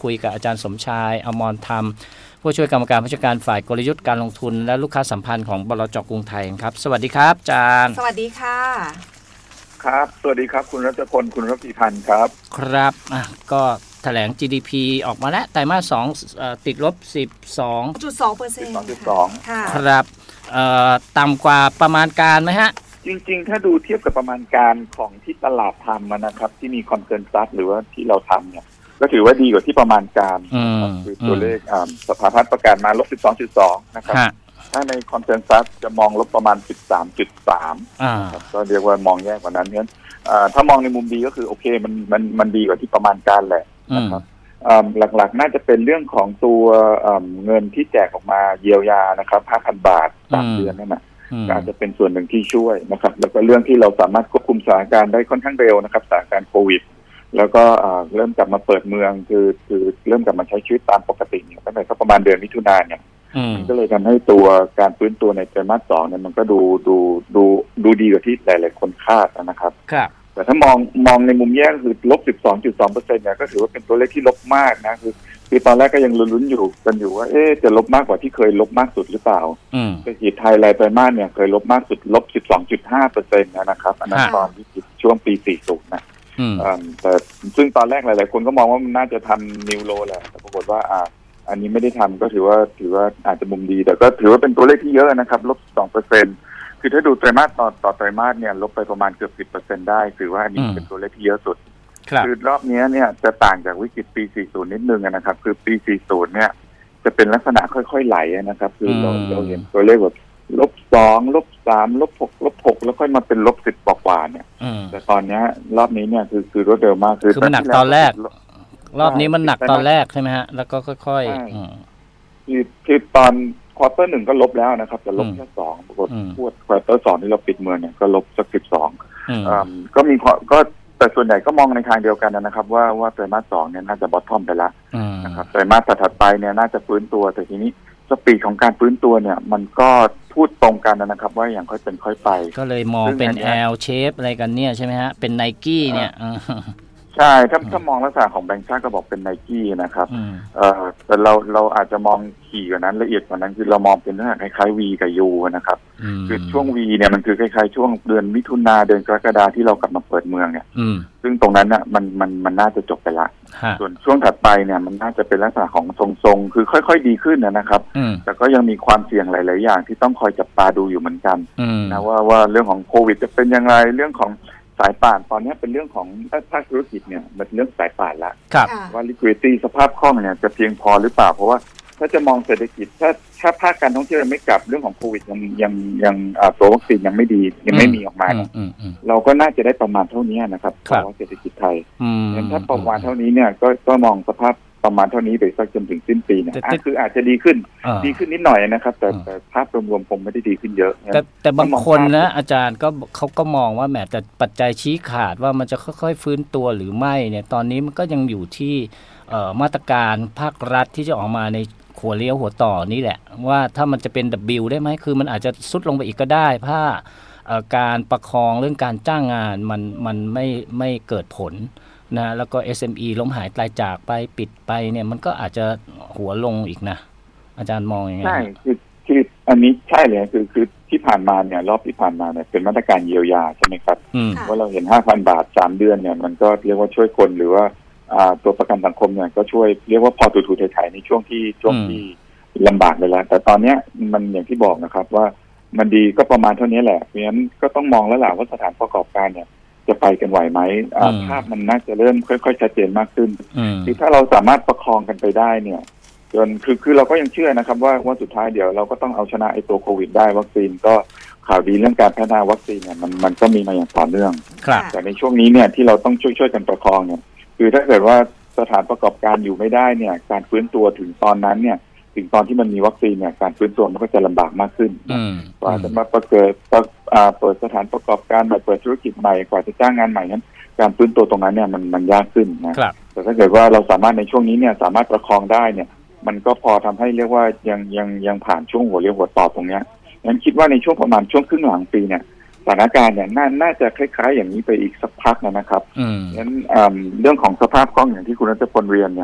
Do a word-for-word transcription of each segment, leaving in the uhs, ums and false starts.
คุยกับอาจารย์สมชายอมรธรรมผู้ช่วยกรรมการผู้จัดการฝ่ายกลยุทธ์การลงทุนและลูกค้าสัมพันธ์ของบลจ.กรุงไทยครับสวัสดีครับอาจารย์สวัสดีค่ะครับสวัสดีครับคุณรัชพลคุณรัตติพันธ์ครับครับอ่ะก็แถลง จี ดี พี ออกมาแล้วไตรมาสสองเอ่อติดลบ สิบสองจุดสองเปอร์เซ็นต์สิบสองจุดสองค่ะครับเอ่อต่ำกว่าประมาณการไหมฮะจริงๆถ้าดูเทียบกับประมาณการของที่ตลาดทำนะครับที่มีคอนเซนซัสหรือว่าที่เราทำเนี่ยก็ถือว่าดีกว่าที่ประมาณการคือตัวเลขสภาพัฒน์ประกาศมาลบ สิบสองจุดสอง นะครับถ้าในคอนเซนซัสจะมองลบประมาณ สิบสามจุดสาม ครับก็เรียกว่ามองแย่กว่านั้นเพราะฉะนั้นถ้ามองในมุมดีก็คือโอเคมันมันมันดีกว่าที่ประมาณการแหละนะครับหลักๆน่าจะเป็นเรื่องของตัวเงินที่แจกออกมาเยียวยานะครับ ห้าพัน บาทสามเดือนนั่นแหละอาจจะเป็นส่วนหนึ่งที่ช่วยนะครับแล้วก็เรื่องที่เราสามารถควบคุมสถานการณ์ได้ค่อนข้างเร็วนะครับสถานการณ์โควิดแล้วก็เริ่มกลับมาเปิดเมืองคือคือเริ่มกลับมาใช้ชีวิตตามปกติเนี่ยตั้งแต่สักประมาณเดือนมิถุนายนเนี่ยก็เลยทำให้ตัวการฟื้นตัวในไตรมาสสองเนี่ยมันก็ดูดูดูดูดีกว่าที่หลายๆคนคาดนะครับแต่ถ้ามองมองในมุมแย่ก็คือลบ สิบสองจุดสองเปอร์เซ็นต์ เนี่ยก็ถือว่าเป็นตัวเลขที่ลบมากนะคือคือตอนแรกก็ยังลุ้นๆอยู่กันอยู่ว่าเอ๊ะจะลบมากกว่าที่เคยลบมากสุดหรือเปล่าเศรษฐกิจไทยรายไตรมาสเนี่ยเคยลบมากสุดลบ สิบสองจุดห้าเปอร์เซ็นต์ นะครับอันนั้นตอนที่ช่วงปีสี่สิบนะแต่ซึ่งตอนแรกหลายๆคนก็มองว่ามันน่าจะทำนิวโลแหละแต่ปรากฏว่าอ่าอันนี้ไม่ได้ทำก็ถือว่าถือว่าอาจจะมุมดีแต่ก็ถือว่าเป็นตัวเลขที่เยอะนะครับลบ สองเปอร์เซ็นต์ คือถ้าดูไตรมาสต่อต่อไตรมาสเนี่ยลบไปประมาณเกือบ สิบเปอร์เซ็นต์ ได้ถือว่าอันนี้เป็นตัวเลขที่เยอะสุดคือรอบนี้เนี่ยจะต่างจากวิกฤตปีสี่สิบนิดนึงนะครับคือปีสี่สิบเนี่ยจะเป็นลักษณะค่อยๆไหลนะครับคือเราเราเห็นตัวเลขแบบลบสองลบสามลบหกลบหกแล้วค่อยมาเป็นลบสิบกว่าๆเนี่ยแต่ตอนนี้รอบนี้เนี่ยคือคือรวดเร็วมากคือมันหนักตอนแรกรอบนี้มันหนักตอนแรกใช่ไหมฮะแล้วก็ค่อยๆคือคือตอนควอเตอร์หนึ่งก็ลบแล้วนะครับแต่ลบแค่สองปรากฏพูดควอเตอร์สองที่เราปิดเมืองเนี่ยก็ลบสักสิบสองก็มีก็แต่ส่วนใหญ่ก็มองในทางเดียวกันนะครับว่าว่าไตรมาสสองเนี่ยน่าจะบอททอมไปแล้วนะครับไตรมาสถัดไปเนี่ยน่าจะฟื้นตัวแต่ทีนี้สปีดของการฟื้นตัวเนี่ยมันก็พูดตรงกันนะครับว่าอย่างค่อยเป็นค่อยไปก็เลยมองเป็น L shape อะไรกันเนี่ยใช่ไหมฮะเป็น Nike เนี่ยใช่ถ้าถ้ามองลักษณะของแบงก์ชาติก็บอกเป็น Nike นะครับเอ่อแต่เราเราอาจจะมองขี่กว่านั้นละเอียดกว่านั้นคือเรามองเป็นลักษณะคล้ายๆ V กับ U นะครับคือช่วง V เนี่ยมันคือคล้ายๆช่วงเดือนมิถุนาเดือนกรกฎาที่เรากลับมาเปิดเมืองเนี่ยซึ่งตรงนั้นน่ะมันมันมันน่าจะจบไปละส่วนช่วงถัดไปเนี่ยมันน่าจะเป็นลักษณะของทรงๆคือค่อยๆดีขึ้นนะครับแต่ก็ยังมีความเสี่ยงหลายๆอย่างที่ต้องคอยจับตาดูอยู่เหมือนกันนะว่าว่าเรื่องของโควิดจะเป็นยังไงเรื่องของสายป่านตอนนี้เป็นเรื่องของภาคธุรกิจเนี่ยมันเรื่องสายป่านละว่า liquidity สภาพคล่องเนี่ยจะเพียงพอหรือเปล่าเพราะว่าถ้าจะมองเศรษฐกิจถ้าถ้าภาคการท่องเที่ยวยังไม่กลับเรื่องของโควิดยังยังยังตัววัคซีนยังไม่ดียังไม่มีออกมาเราก็น่าจะได้ประมาณเท่านี้นะครับเพราะว่าเศรษฐกิจไทยงั้นถ้าประมาณเท่านี้เนี่ยก็ก็มองสภาพประมาณเท่านี้ไปสักจนถึงสิ้นปีเนี่ยคืออาจจะดีขึ้นดีขึ้นนิดหน่อยนะครับแต่แต่ภาพรวมๆคงไม่ได้ดีขึ้นเยอะแต่แต่บางคนนะอาจารย์ก็เขาก็มองว่าแหมแต่ปัจจัยชี้ขาดว่ามันจะค่อยๆฟื้นตัวหรือไม่เนี่ยตอนนี้มันก็ยังอยู่ที่มาตรการภาครัฐที่จะออกมาในหัวเลี้ยวหัวต่อนี่แหละว่าถ้ามันจะเป็น W ได้ไหมคือมันอาจจะซุดลงไปอีกก็ได้ถ้าการประคองเรื่องการจ้างงานมันมันไม่ไม่เกิดผลนะแล้วก็ เอส เอ็ม อี ล้มหายตายจากไปปิดไปเนี่ยมันก็อาจจะหัวลงอีกนะอาจารย์มองยังไงใช่คือคืออันนี้ใช่เลยคือคือที่ผ่านมาเนี่ยรอบที่ผ่านมาเนี่ยเป็นมาตรการเยียวยาใช่ไหมครับว่าเราเห็น ห้าพัน บาทสามเดือนเนี่ยมันก็เรียกว่าช่วยคนหรือว่าตัวประกันสังคมเนี่ยก็ช่วยเรียกว่าพอถูๆไถ่ๆในช่วงที่ช่วงที่ลำบากไปแล้วแต่ตอนนี้มันอย่างที่บอกนะครับว่ามันดีก็ประมาณเท่านี้แหละเพราะฉะนั้นก็ต้องมองแล้วแหละว่าสถานประกอบการเนี่ยจะไปกันไหวไหมภาพมันน่าจะเริ่มค่อยๆชัดเจนมากขึ้นคือถ้าเราสามารถประคองกันไปได้เนี่ยจนคือคือเราก็ยังเชื่อนะครับว่าว่าสุดท้ายเดี๋ยวเราก็ต้องเอาชนะไอ้ตัวโควิดได้วัคซีนก็ข่าวดีเรื่องการพัฒนาวัคซีนเนี่ยมันมันก็มีมาอย่างต่อเนื่องแต่ในช่วงนี้เนี่ยที่เราต้องช่วยช่วยกันประคองเนี่ยคือถ้าเกิดว่าสถานประกอบการอยู่ไม่ได้เนี่ยการฟื้นตัวถึงตอนนั้นเนี่ยถึงตอนที่มันมีวัคซีนเนี่ยการฟื้นตัวมันก็จะลำบากมากขึ้นกว่าจะมาประเกิดเปิดสถานประกอบการใหม่เปิดธุรกิจใหม่กว่าจะจ้างงานใหม่นั้นการฟื้นตัวตรงนั้นเนี่ยมันมันยากขึ้นนะแต่ถ้าเกิดว่าเราสามารถในช่วงนี้เนี่ยสามารถประคองได้เนี่ยมันก็พอทำให้เรียกว่ายังยังยังผ่านช่วงหัวเรียวหัวต่อตรงเนี้ยงั้นคิดว่าในช่วงประมาณช่วงครึ่งหลังปีเนี่ยสถานการณ์เนี่ยน่าน่าจะคล้ายๆอย่างนี้ไปอีกสักพักนะครับงั้นเรื่องของสภาพคล่องอย่างที่คุณรัตพลเรียนเนี่ย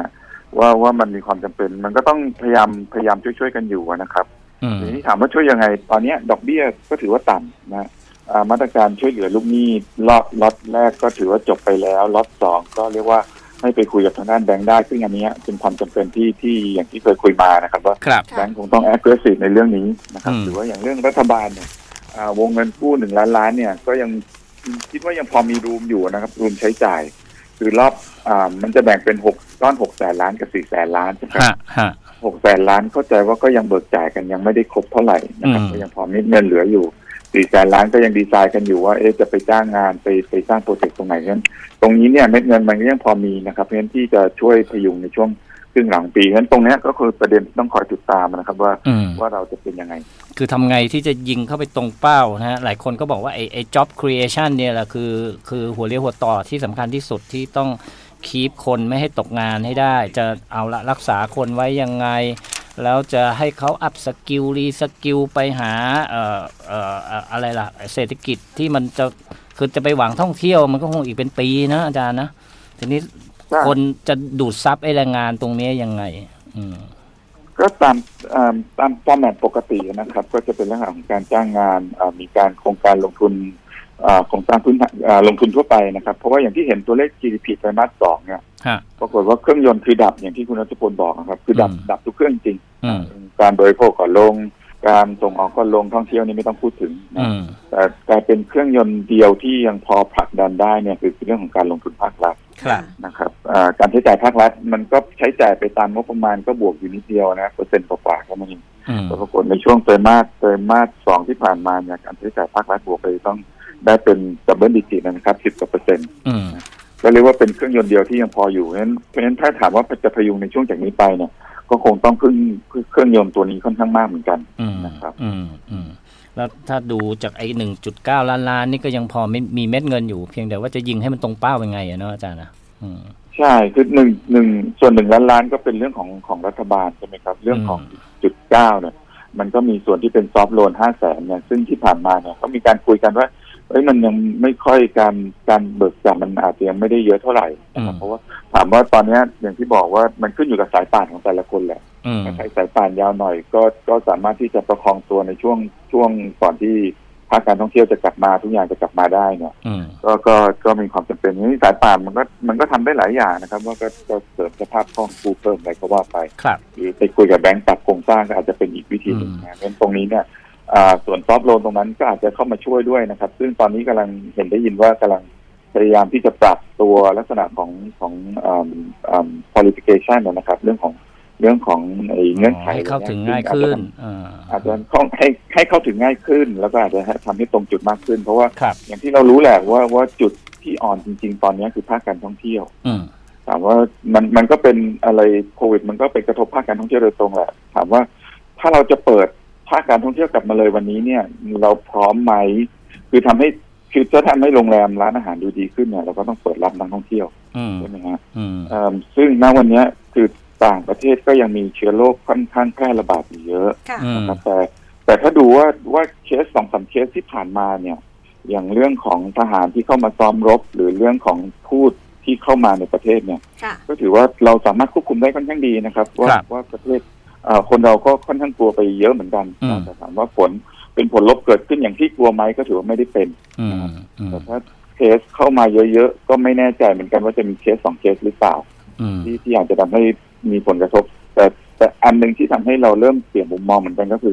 ว่าว่ามันมีความจำเป็นมันก็ต้องพยายามพยายามช่วยๆกันอยู่นะครับทีนี้ถามว่าช่วยยังไงตอนนี้ดอกเบี้ยก็ถือว่าต่ำนะมาตรการช่วยเหลือลูกหนี้ล็อตล็อตแรกก็ถือว่าจบไปแล้วล็อตสองก็เรียกว่าให้ไปคุยกับทางด้านแบงค์ได้ซึ่งอันนี้เป็นความจำเป็นที่ที่อย่างที่เคยคุยมานะครับว่าแบงค์คงต้อง aggressive ในเรื่องนี้นะครับหรือว่าอย่างเรื่องรัฐบาลเนี่ยวงเงินกู้หนึ่งล้านล้านเนี่ยก็ยังคิดว่ายังพอมีรูมอยู่นะครับรูมใช้จ่ายคือรอบอ่ามันจะแบ่งเป็นหกก้อนหกแสนล้านกับสี่แสนล้านใช่ไหมครับหกแสนล้านเข้าใจว่าก็ยังเบิกจ่ายกันยังไม่ได้ครบเท่าไหร่นะครับก็ยังพอมีเงินเหลืออยู่สี่แสนล้านก็ยังดีไซน์กันอยู่ว่าเอ๊ะจะไปจ้างงานไปไปสร้างโปรเจกต์ตรงไหนนั้นตรงนี้เนี่ยเม็ดเงินมันก็ยังพอมีนะครับเพราะฉะนั้นที่จะช่วยพยุงในช่วงครึ่งหลังปีนั้นตรงนี้ก็คือประเด็นต้องคอยติดตามนะครับว่าว่าเราจะเป็นยังไงคือทำไงที่จะยิงเข้าไปตรงเป้านะฮะหลายคนก็บอกว่าไอ้ไอ้ job creation เนี่ยแหละคือคือหัวเรี่ยวหัวต่อที่สำคัญที่สุดที่ต้องคีปคนไม่ให้ตกงานให้ได้จะเอาละรักษาคนไว้ยังไงแล้วจะให้เขาอัพสกิลรีสกิลไปหาเอ่อเอ่ออะไรล่ะเศรษฐกิจที่มันจะคือจะไปหวังท่องเที่ยวมันก็คงอีกเป็นปีนะอาจารย์นะทีนี้คนจะดูดซับไอ้แรงงานตรงนี้ยังไงอืมก็ตามตามฟอร์แมตปกตินะครับก็จะเป็นเรื่องของการจ้างงานมีการโครงการลงทุนโครงสร้างพื้นลงทุนทั่วไปนะครับเพราะว่าอย่างที่เห็นตัวเลข จี ดี พี ไตรมาสสองเนี่ยปรากฏว่าเครื่องยนต์คือดับอย่างที่คุณรัชพลบอกนะครับคือดับดับทุกเครื่องจริงการบริโภคก็ลงการส่งออกก็ลงท่องเที่ยวนี่ไม่ต้องพูดถึงนะแต่กลายเป็นเครื่องยนต์เดียวที่ยังพอผลักดันได้เนี่ยคือเรื่องของการลงทุนภาครัฐนะครับการใช้จ่ายภาครัฐมันก็ใช้จ่ายไปตามงบประมาณก็บวกอยู่นิดเดียวนะเปอร์เซ็นต์กว่าๆแค่นั้นเองแต่ปรากฏในช่วงไตรมาสไตรมาสสองที่ผ่านมาเนี่ยการใช้จ่ายภาครัฐบวกไปต้องได้เป็นดับเบิลดิจิตนะครับสิบกว่าเปอร์เซ็นต์ก็เรียกว่าเป็นเครื่องยนต์เดียวที่ยังพออยู่เพราะฉะนั้นเพราะฉะนั้นถ้าถามว่าจะพยุงในช่วงจากนี้ไปเนี่ยก็คงต้องพึ่งเครื่องยนต์ตัวนี้ค่อนข้างมากเหมือนกันนะครับแล้วถ้าดูจากไอ้ หนึ่งจุดเก้า ล้านล้านนี่ก็ยังพอไม่มีเม็ดเงินอยู่เพียงแต่ว่าจะยิงให้มันตรงเป้ายังไงอะเนาะอาจารย์นะใช่คือหนึ่งหนึ่งส่วนหนึ่งล้านล้านก็เป็นเรื่องของของรัฐบาลใช่ไหมครับเรื่องของจุดเก้าเนี่ยมันก็มีส่วนที่เป็นซอฟท์โลนห้าแสนเนี่ยซึ่งที่ผ่านมาเนี่ยก็มีการคุยกันว่าเอ้ยมันยังไม่ค่อยการการเบิกจ่ายมันอาจจะยังไม่ได้เยอะเท่าไหร่นะครับเพราะว่าถามว่าตอนนี้อย่างที่บอกว่ามันขึ้นอยู่กับสายป่านของแต่ละคนแหละถ้าใครสายป่านยาวหน่อยก็ก็สามารถที่จะประคองตัวในช่วงช่วงก่อนที่ภาคการท่องเที่ยวจะกลับมาทุกอย่างจะกลับมาได้เนี่ยก็ก็ก็มีความจำเป็นนี้สายป่านมันก็มันก็ทำได้หลายอย่างนะครับว่าก็ก็เสริมสภาพคล่องกู้เพิ่มอะไรก็ว่าไปหรือไปคุยกับแบงก์ปรับโครงสร้างก็อาจจะเป็นอีกวิธีหนึ่งนะเพราะตรงนี้เนี่ยส่วนซอฟท์โลนตรงนั้นก็อาจจะเข้ามาช่วยด้วยนะครับซึ่งตอนนี้กำลังเห็นได้ยินว่ากำลังพยายามที่จะปรับตัวลักษณะของของอ่าอ่า qualification นะครับเรื่องของเรื่องของไอ้เงื่อนไขให้เข้าถึงง่ายขึ้นอาจจะให้ให้เข้าถึงง่ายขึ้นแล้วก็อาจจะทำให้ตรงจุดมากขึ้นเพราะว่าอย่างที่เรารู้แหละว่าว่าจุดที่อ่อนจริงๆตอนนี้คือภาคการท่องเที่ยวถามว่ามันมันก็เป็นอะไรโควิดมันก็ไปกระทบภาคการท่องเที่ยวโดยตรงแหละถามว่าถ้าเราจะเปิดภาคการท่องเที่ยวกลับมาเลยวันนี้เนี่ยเราพร้อมไหมคือทำให้คือจะทำให้โรงแรมร้านอาหารดูดีขึ้นเนี่ยเราก็ต้องเปิดรับนักท่องเที่ยวใช่ไหมฮะซึ่งณวันนี้คือต่างประเทศก็ยังมีเชื้อโรคค่อนข้างแพร่ระบาดอยู่เยอะนะครับแต่แต่ถ้าดูว่าว่าเคสสองสามเคสที่ผ่านมาเนี่ยอย่างเรื่องของทหารที่เข้ามาซ้อมรบหรือเรื่องของทูตที่เข้ามาในประเทศเนี่ยก็ถือว่าเราสามารถควบคุมได้ค่อนข้างดีนะครับว่าว่าประเทศคนเราก็ค่อนข้างกลัวไปเยอะเหมือนกันแต่ถามว่าผลเป็นผลลบเกิดขึ้นอย่างที่กลัวไหมก็ถือว่าไม่ได้เป็นแต่ถ้าเคสเข้ามาเยอะๆก็ไม่แน่ใจเหมือนกันว่าจะมีเคสสองเคสหรือเปล่าที่ที่อาจจะทำให้มีผลกระทบแต่แต่อันหนึ่งที่ทำให้เราเริ่มเปลี่ยนมุมมองเหมือนกันก็คือ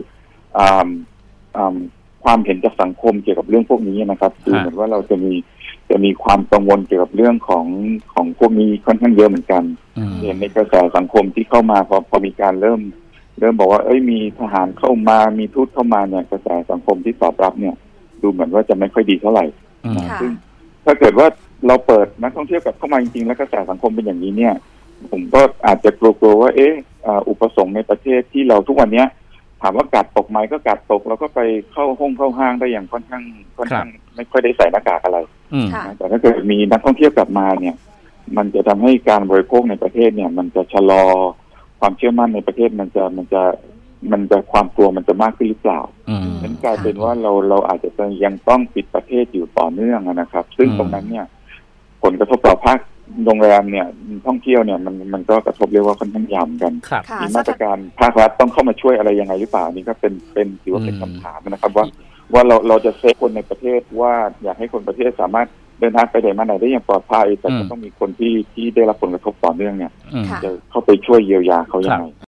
ความเห็นจากสังคมเกี่ยวกับเรื่องพวกนี้นะครับคือเหมือนว่าเราจะมีจะมีความกังวลเกี่ยวกับเรื่องของของพวกนี้ค่อนข้างเยอะเหมือนกันเห็นในกระแสสังคมที่เข้ามาพอพอมีการเริ่มเริ่มบอกว่าเอ้ยมีทหารเข้ามามีทูตเข้ามาเนี่ยกระแสสังคมที่ตอบรับเนี่ยดูเหมือนว่าจะไม่ค่อยดีเท่าไหร่ซึ่งถ้าเกิดว่าเราเปิดนักท่องเที่ยวกลับเข้ามาจริงๆแล้วกระแสสังคมเป็นอย่างนี้เนี่ยผมก็อาจจะกลัวๆว่าเอ๊ะอุปสงค์ในประเทศที่เราทุกวันนี้ถามว่ากาดตกไหมก็กาดตกแล้วก็ไปเข้าห้องเข้าห้างได้อย่างค่อนข้างค่อนข้างไม่ค่อยได้ใส่หน้ากากอะไรแต่ถ้าเกิดมีนักท่องเที่ยวกลับมาเนี่ยมันจะทำให้การบริโภคในประเทศเนี่ยมันจะชะลอความเชื่อมั่นในประเทศมันจะมันจะมันจะความกลัวมันจะมากขึ้นหรือเปล่านั่นกลายเป็นว่าเราเราอาจจะยังต้องปิดประเทศอยู่ต่อเนื่องนะครับซึ่งตรงนั้นเนี่ยผลกระทบต่อภาคโรงแรมเนี่ยท่องเที่ยวเนี่ยมันมันก็กระทบเรียกว่าค่อนข้างยาวกันมีมาตรการภาครัฐต้องเข้ามาช่วยอะไรยังไงหรือเปล่านี่ก็เป็นเป็นถือว่าเป็นคำถามนะครับว่าว่าเราเราจะเซฟคนในประเทศว่าอยากให้คนประเทศสามารถเดินทางไปไหนมาไหนได้อย่างปลอดภัยแต่ก็ต้องมีคนที่ที่ได้รับผลกระทบต่อเนื่องเนี่ยจะเข้าไปช่วยเยียวยาเขายังไง